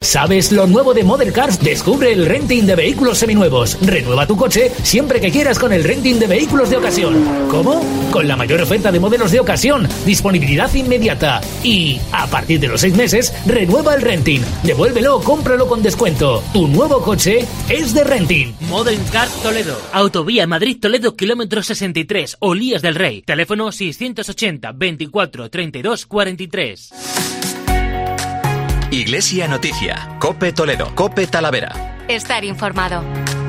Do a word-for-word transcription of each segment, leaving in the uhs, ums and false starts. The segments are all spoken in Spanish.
¿Sabes lo nuevo de Model Cars? Descubre el renting de vehículos seminuevos. Renueva tu coche siempre que quieras con el renting de vehículos de ocasión. ¿Cómo? Con la mayor oferta de modelos de ocasión, disponibilidad inmediata. Y, a partir de los seis meses, renueva el renting. Devuélvelo o cómpralo con descuento. Tu nuevo coche es de renting. Model Cars Toledo. Autovía Madrid-Toledo, kilómetro sesenta y tres, Olías del Rey. Teléfono seiscientos ochenta, veinticuatro, treinta y dos, cuarenta y tres. Iglesia Noticia, COPE Toledo, COPE Talavera. Estar informado.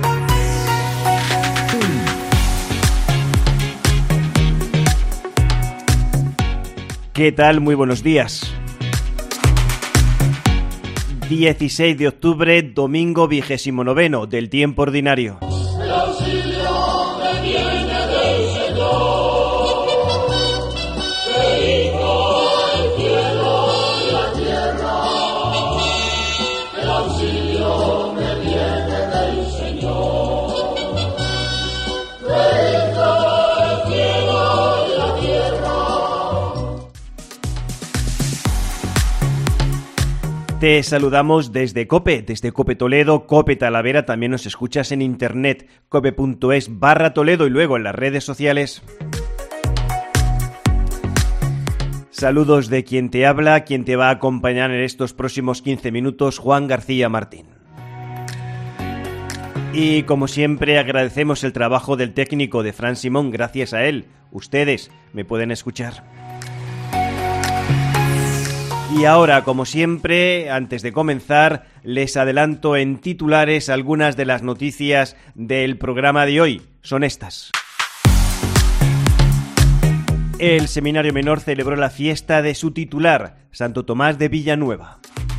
¿Qué tal? Muy buenos días. dieciséis de octubre, domingo vigésimo noveno del tiempo ordinario. El auxilio me viene del Señor, que hizo el cielo y la tierra. El auxilio me viene del Señor, que hizo el cielo y la tierra. Te saludamos desde COPE, desde COPE Toledo, COPE Talavera. También nos escuchas en internet, cope.es barra Toledo y luego en las redes sociales. Saludos de quien te habla, quien te va a acompañar en estos próximos quince minutos, Juan García Martín. Y como siempre agradecemos el trabajo del técnico de Fran Simón. Gracias a él, ustedes me pueden escuchar. Y ahora, como siempre, antes de comenzar, les adelanto en titulares algunas de las noticias del programa de hoy. Son estas. El Seminario Menor celebró la fiesta de su titular, Santo Tomás de Villanueva.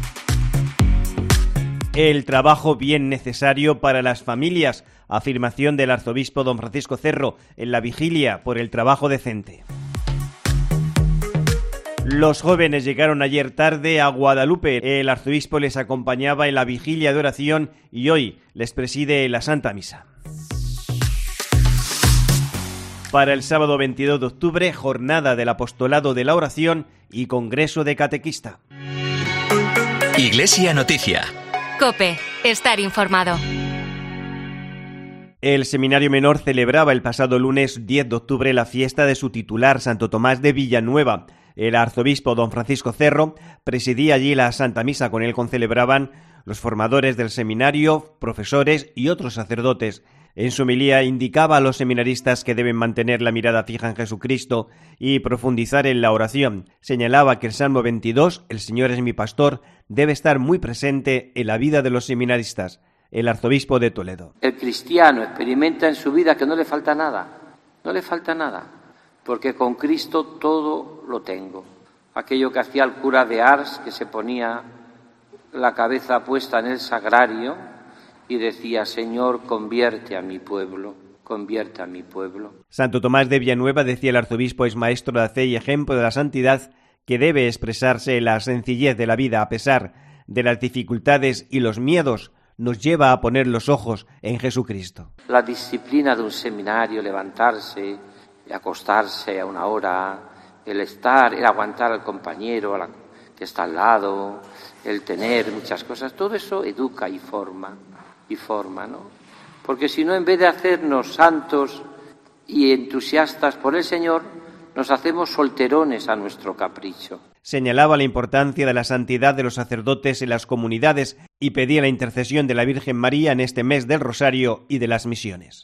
El trabajo bien necesario para las familias, afirmación del arzobispo don Francisco Cerro en la vigilia por el trabajo decente. Los jóvenes llegaron ayer tarde a Guadalupe. El arzobispo les acompañaba en la vigilia de oración y hoy les preside la Santa Misa. Para el sábado veintidós de octubre, jornada del apostolado de la oración y congreso de catequista. Iglesia Noticia. COPE. Estar informado. El Seminario Menor celebraba el pasado lunes diez de octubre la fiesta de su titular, Santo Tomás de Villanueva. El arzobispo don Francisco Cerro presidía allí la Santa Misa. Con él concelebraban los formadores del seminario, profesores y otros sacerdotes. En su homilía indicaba a los seminaristas que deben mantener la mirada fija en Jesucristo y profundizar en la oración. Señalaba que el Salmo veintidós, el Señor es mi pastor, debe estar muy presente en la vida de los seminaristas. El arzobispo de Toledo. El cristiano experimenta en su vida que no le falta nada, no le falta nada, porque con Cristo todo lo tengo. Aquello que hacía el cura de Ars, que se ponía la cabeza puesta en el sagrario y decía: Señor, convierte a mi pueblo, convierte a mi pueblo. Santo Tomás de Villanueva, decía el arzobispo, es maestro de fe y ejemplo de la santidad que debe expresarse en la sencillez de la vida a pesar de las dificultades y los miedos. Nos lleva a poner los ojos en Jesucristo. La disciplina de un seminario, levantarse, acostarse a una hora, el estar, el aguantar al compañero a la, que está al lado, el tener muchas cosas, todo eso educa y forma, y forma, ¿no? Porque si no, en vez de hacernos santos y entusiastas por el Señor, nos hacemos solterones a nuestro capricho. Señalaba la importancia de la santidad de los sacerdotes en las comunidades y pedía la intercesión de la Virgen María en este mes del Rosario y de las misiones.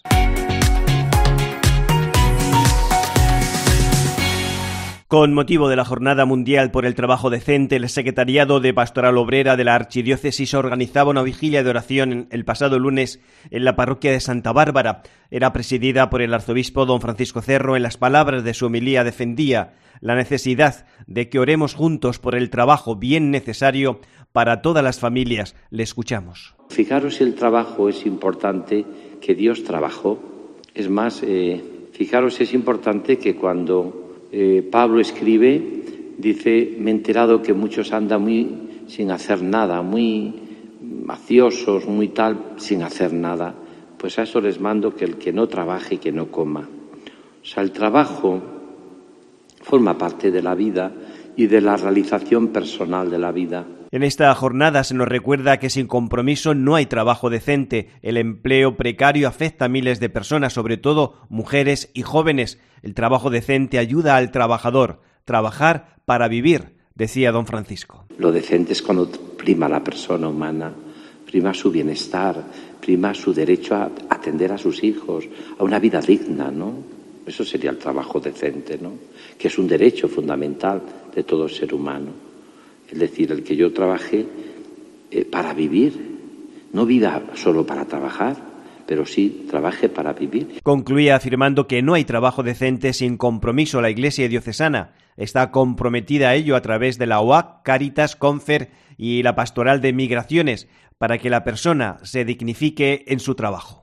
Con motivo de la Jornada Mundial por el Trabajo Decente, el Secretariado de Pastoral Obrera de la Archidiócesis organizaba una vigilia de oración el pasado lunes en la parroquia de Santa Bárbara. Era presidida por el arzobispo don Francisco Cerro. En las palabras de su homilía defendía la necesidad de que oremos juntos por el trabajo bien necesario para todas las familias. Le escuchamos. Fijaros si el trabajo es importante, que Dios trabajó. Es más, eh, fijaros si es importante que cuando Eh, Pablo escribe, dice: me he enterado que muchos andan muy sin hacer nada, muy maciosos, muy tal, sin hacer nada. Pues a eso les mando que el que no trabaje, que no coma. O sea, el trabajo forma parte de la vida y de la realización personal de la vida. En esta jornada se nos recuerda que sin compromiso no hay trabajo decente. El empleo precario afecta a miles de personas, sobre todo mujeres y jóvenes. El trabajo decente ayuda al trabajador. Trabajar para vivir, decía don Francisco. Lo decente es cuando prima la persona humana, prima su bienestar, prima su derecho a atender a sus hijos, a una vida digna, ¿no? Eso sería el trabajo decente, ¿no? Que es un derecho fundamental de todo ser humano. Es decir, el que yo trabaje eh, para vivir, no viva solo para trabajar, pero sí trabaje para vivir. Concluía afirmando que no hay trabajo decente sin compromiso. La Iglesia diocesana está comprometida a ello a través de la O A C, Cáritas, Confer y la Pastoral de Migraciones, para que la persona se dignifique en su trabajo.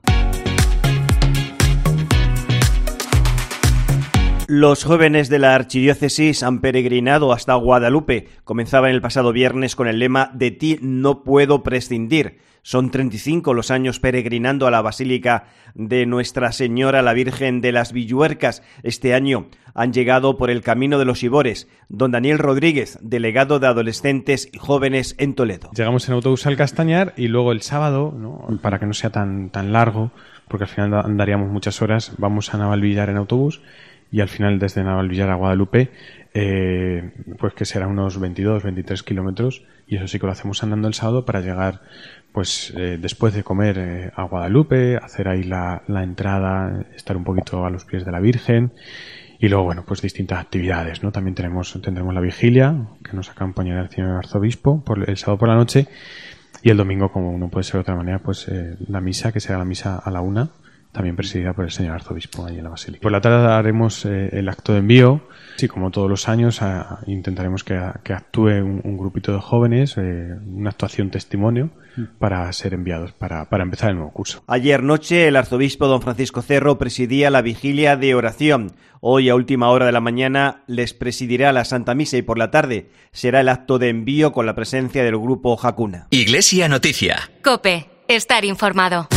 Los jóvenes de la archidiócesis han peregrinado hasta Guadalupe. Comenzaban el pasado viernes con el lema "De ti no puedo prescindir". Son treinta y cinco los años peregrinando a la Basílica de Nuestra Señora la Virgen de las Villuercas. Este año han llegado por el Camino de los Ibores. Don Daniel Rodríguez, delegado de Adolescentes y Jóvenes en Toledo. Llegamos en autobús al Castañar y luego el sábado, ¿no?, para que no sea tan, tan largo, porque al final andaríamos muchas horas, vamos a Navalvillar en autobús. Y al final desde Navalvillar a Guadalupe, eh, pues que será unos veintidós, veintitrés kilómetros, y eso sí que lo hacemos andando el sábado para llegar, pues eh, después de comer eh, a Guadalupe, hacer ahí la, la entrada, estar un poquito a los pies de la Virgen, y luego, bueno, pues distintas actividades, ¿no? También tenemos, tendremos la vigilia, que nos acompañará el señor arzobispo por el sábado por la noche, y el domingo, como no puede ser de otra manera, pues eh, la misa, que será la misa a la una, también presidida por el señor arzobispo ahí en la Basílica. Por la tarde haremos eh, el acto de envío. Sí, como todos los años, a, intentaremos que, a, que actúe un, un grupito de jóvenes, eh, una actuación testimonio, para ser enviados, para, para empezar el nuevo curso. Ayer noche el arzobispo don Francisco Cerro presidía la vigilia de oración. Hoy a última hora de la mañana les presidirá la Santa Misa y por la tarde será el acto de envío con la presencia del grupo Jacuna. Iglesia Noticia. COPE. Estar informado.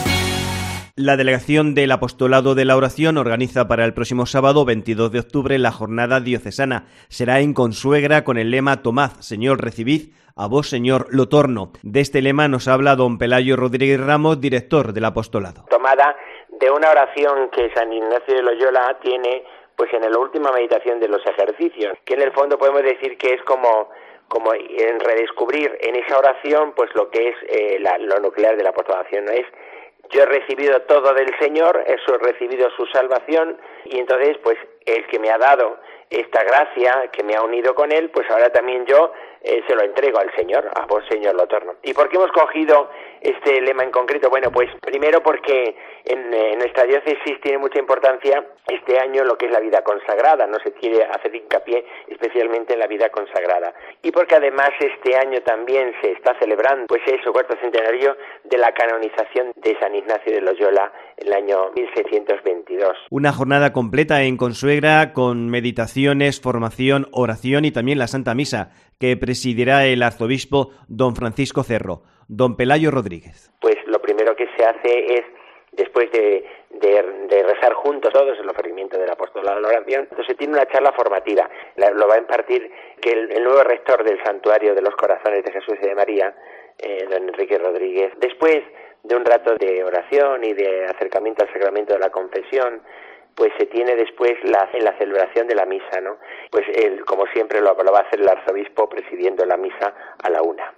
La Delegación del Apostolado de la Oración organiza para el próximo sábado veintidós de octubre la jornada diocesana. Será en Consuegra con el lema "Tomad, Señor, recibid, a vos, Señor, lo torno". De este lema nos habla don Pelayo Rodríguez Ramos, director del apostolado. Tomada de una oración que San Ignacio de Loyola tiene pues en la última meditación de los ejercicios, que en el fondo podemos decir que es como como en redescubrir en esa oración pues lo que es eh, la, lo nuclear de la apostolación, ¿no? Es: yo he recibido todo del Señor, eso he recibido su salvación, y entonces pues el que me ha dado esta gracia, que me ha unido con él, pues ahora también yo eh, se lo entrego al Señor, a vos, Señor, lo torno. ¿Y por qué hemos cogido este lema en concreto? Bueno, pues primero porque en, en nuestra diócesis tiene mucha importancia este año lo que es la vida consagrada, no se quiere hacer hincapié especialmente en la vida consagrada. Y porque además este año también se está celebrando, pues eso, cuarto centenario de la canonización de San Ignacio de Loyola en el año mil seiscientos veintidós. Una jornada completa en Consuegra con meditaciones, formación, oración y también la Santa Misa, que presidirá el arzobispo don Francisco Cerro. Don Pelayo Rodríguez. Pues lo primero que se hace es, después de, de, de rezar juntos todos el ofrecimiento del apostolado de la oración, entonces se tiene una charla formativa. La, lo va a impartir que el, el nuevo rector del Santuario de los Corazones de Jesús y de María, eh, don Enrique Rodríguez. Después de un rato de oración y de acercamiento al sacramento de la confesión, pues se tiene después la, en la celebración de la misa, ¿no? Pues él, como siempre, lo, lo va a hacer el arzobispo presidiendo la misa a la una.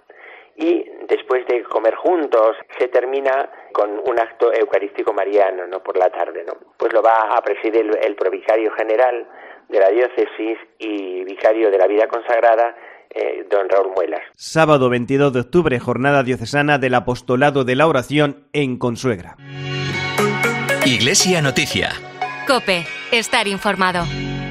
Y después de comer juntos, se termina con un acto eucarístico mariano, ¿no?, por la tarde, ¿no? Pues lo va a presidir el, el provicario general de la diócesis y vicario de la vida consagrada, eh, don Raúl Muelas. Sábado veintidós de octubre, jornada diocesana del apostolado de la oración en Consuegra. Iglesia Noticia. COPE. Estar informado.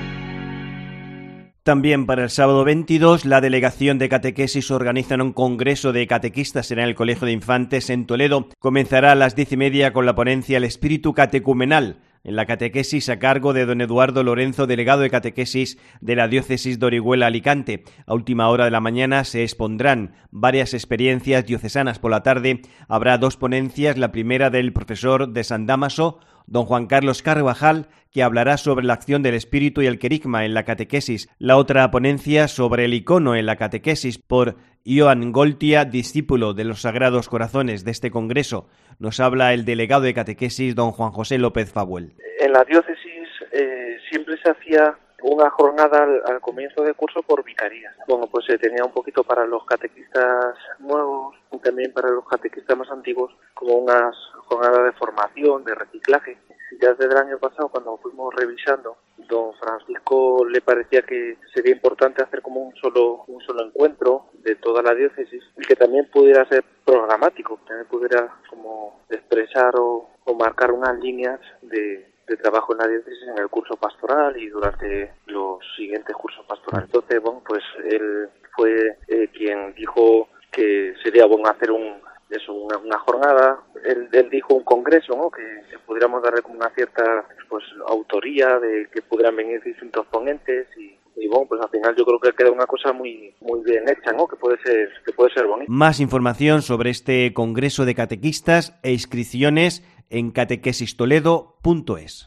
También para el sábado veintidós, la Delegación de Catequesis organiza un congreso de catequistas en el Colegio de Infantes en Toledo. Comenzará a las diez y media con la ponencia El Espíritu Catecumenal, en la catequesis a cargo de don Eduardo Lorenzo, delegado de catequesis de la diócesis de Orihuela Alicante. A última hora de la mañana se expondrán varias experiencias diocesanas. Por la tarde habrá dos ponencias, la primera del profesor de San Dámaso, don Juan Carlos Carvajal, que hablará sobre la acción del espíritu y el querigma en la catequesis. La otra ponencia sobre el icono en la catequesis por Ioan Goltia, discípulo de los Sagrados Corazones de este congreso. Nos habla el delegado de catequesis, don Juan José López Fabuel. En la diócesis eh, siempre se hacía una jornada al, al comienzo del curso por vicarías. Bueno, pues se tenía un poquito para los catequistas nuevos y también para los catequistas más antiguos, como unas jornadas de formación, de reciclaje. Ya desde el año pasado, cuando fuimos revisando, don Francisco le parecía que sería importante hacer como un solo un solo encuentro de toda la diócesis y que también pudiera ser programático, que también pudiera como expresar o, o marcar unas líneas de de trabajo en la diócesis en el curso pastoral y durante los siguientes cursos pastorales. Entonces, bueno, pues él fue eh, quien dijo que sería bueno hacer un eso una, una jornada. Él, él dijo un congreso, ¿no? Que, que pudiéramos darle como una cierta pues autoría, de que pudieran venir distintos ponentes y Y bueno, pues al final yo creo que queda una cosa muy muy bien hecha, ¿no? Que puede ser que puede ser bonita. Más información sobre este congreso de catequistas e inscripciones en catequesis toledo punto es.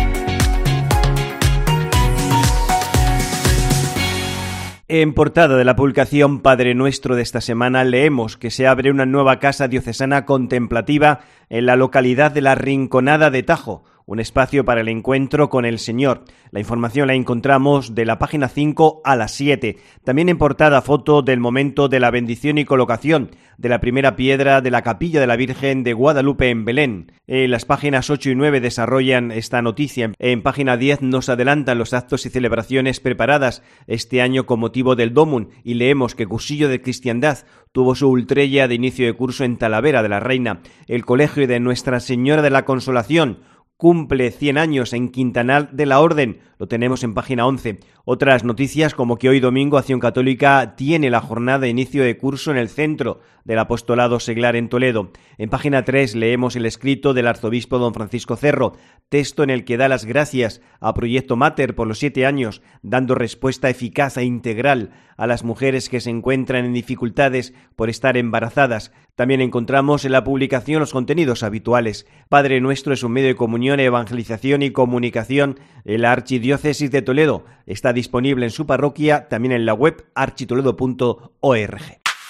En portada de la publicación Padre Nuestro de esta semana leemos que se abre una nueva casa diocesana contemplativa en la localidad de La Rinconada de Tajo, un espacio para el encuentro con el Señor. La información la encontramos de la página cinco a las siete. También en portada foto del momento de la bendición y colocación de la primera piedra de la Capilla de la Virgen de Guadalupe en Belén. En las páginas ocho y nueve desarrollan esta noticia. En página diez nos adelantan los actos y celebraciones preparadas este año con motivo del Domum y leemos que Cursillo de Cristiandad tuvo su ultrella de inicio de curso en Talavera de la Reina. El Colegio de Nuestra Señora de la Consolación cumple cien años en Quintanar de la Orden, lo tenemos en página once. Otras noticias como que hoy domingo Acción Católica tiene la jornada de inicio de curso en el centro del Apostolado Seglar en Toledo. En página tres leemos el escrito del arzobispo don Francisco Cerro, texto en el que da las gracias a Proyecto Mater por los siete años, dando respuesta eficaz e integral a las mujeres que se encuentran en dificultades por estar embarazadas. También encontramos en la publicación los contenidos habituales. Padre Nuestro es un medio de comunión, evangelización y comunicación en la Archidiócesis de Toledo. Está disponible en su parroquia, también en la web architoledo punto org.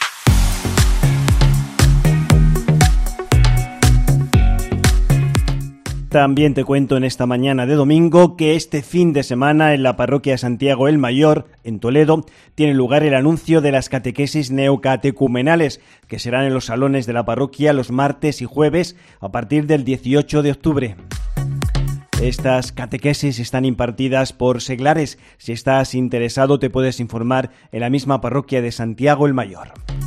También te cuento en esta mañana de domingo que este fin de semana en la parroquia de Santiago el Mayor, en Toledo, tiene lugar el anuncio de las catequesis neocatecumenales, que serán en los salones de la parroquia los martes y jueves a partir del dieciocho de octubre. Estas catequesis están impartidas por seglares. Si estás interesado, te puedes informar en la misma parroquia de Santiago el Mayor.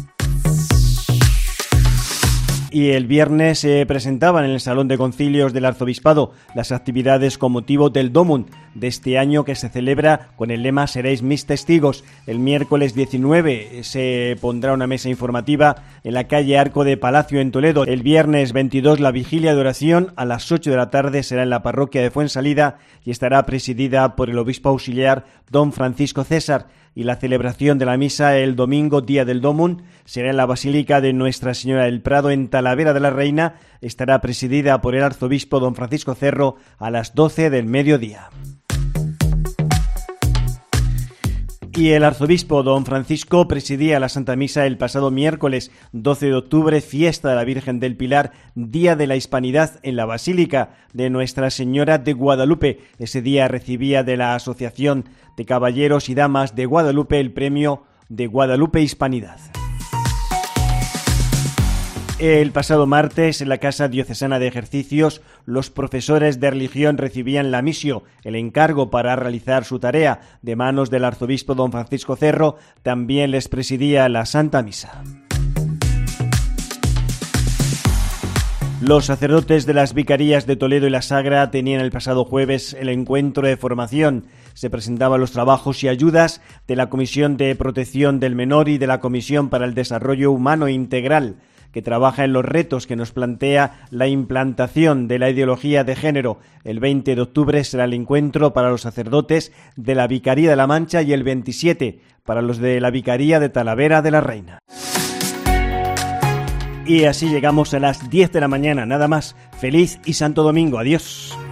Y el viernes se presentaban en el Salón de Concilios del Arzobispado las actividades con motivo del Domum de este año, que se celebra con el lema Seréis mis testigos. El miércoles diecinueve se pondrá una mesa informativa en la calle Arco de Palacio en Toledo. El viernes veintidós la vigilia de oración a las ocho de la tarde será en la parroquia de Fuensalida y estará presidida por el obispo auxiliar don Francisco César. Y la celebración de la misa el domingo, día del Domum, será en la Basílica de Nuestra Señora del Prado en Talavera de la Reina. Estará presidida por el arzobispo don Francisco Cerro a las doce del mediodía. Y el arzobispo don Francisco presidía la Santa Misa el pasado miércoles doce de octubre, fiesta de la Virgen del Pilar, Día de la Hispanidad, en la Basílica de Nuestra Señora de Guadalupe. Ese día recibía de la Asociación de Caballeros y Damas de Guadalupe el premio de Guadalupe Hispanidad. El pasado martes, en la Casa Diocesana de Ejercicios, los profesores de religión recibían la misio, el encargo para realizar su tarea, de manos del arzobispo don Francisco Cerro. También les presidía la Santa Misa. Los sacerdotes de las vicarías de Toledo y La Sagra tenían el pasado jueves el encuentro de formación. Se presentaban los trabajos y ayudas de la Comisión de Protección del Menor y de la Comisión para el Desarrollo Humano Integral, que trabaja en los retos que nos plantea la implantación de la ideología de género. El veinte de octubre será el encuentro para los sacerdotes de la Vicaría de la Mancha y el veintisiete para los de la Vicaría de Talavera de la Reina. Y así llegamos a las diez de la mañana, nada más. Feliz y santo domingo, adiós.